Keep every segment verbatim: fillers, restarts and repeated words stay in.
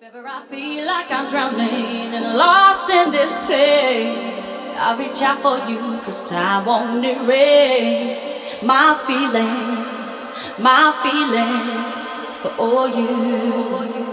Ever I feel like I'm drowning and lost in this place, I reach out for you cause time won't erase my feelings, my feelings for all you.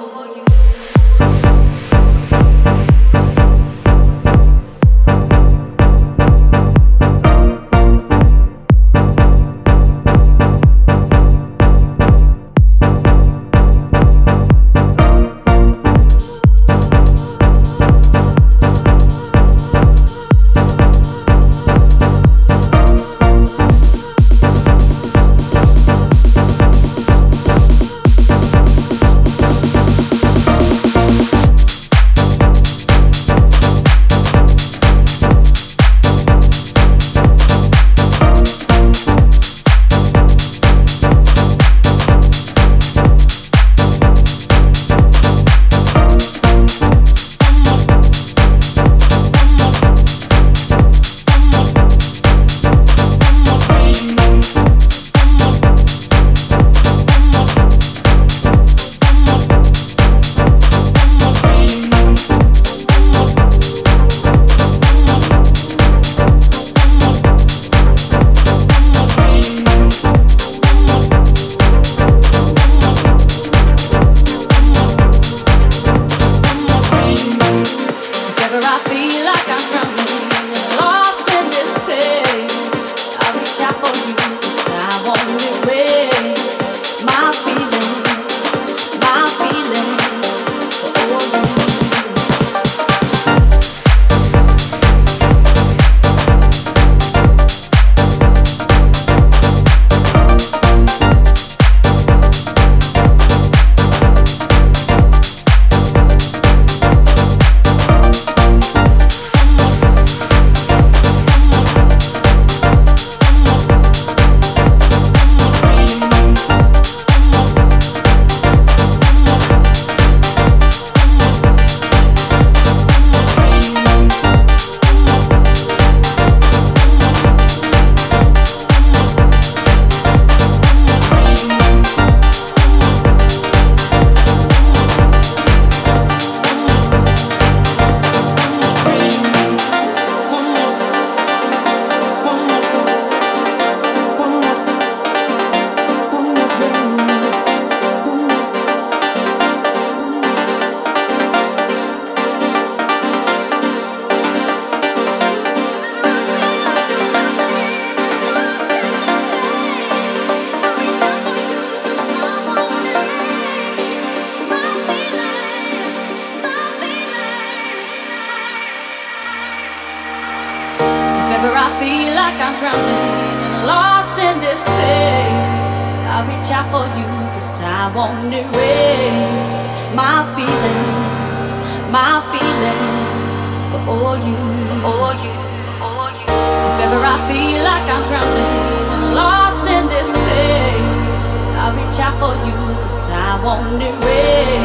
Whenever I feel like I'm drowning and lost in this place, I reach out for you cause time won't erase my feelings, my feelings for all you, all you, all you. If ever I feel like I'm drowning and lost in this place, I reach out for you cause time won't erase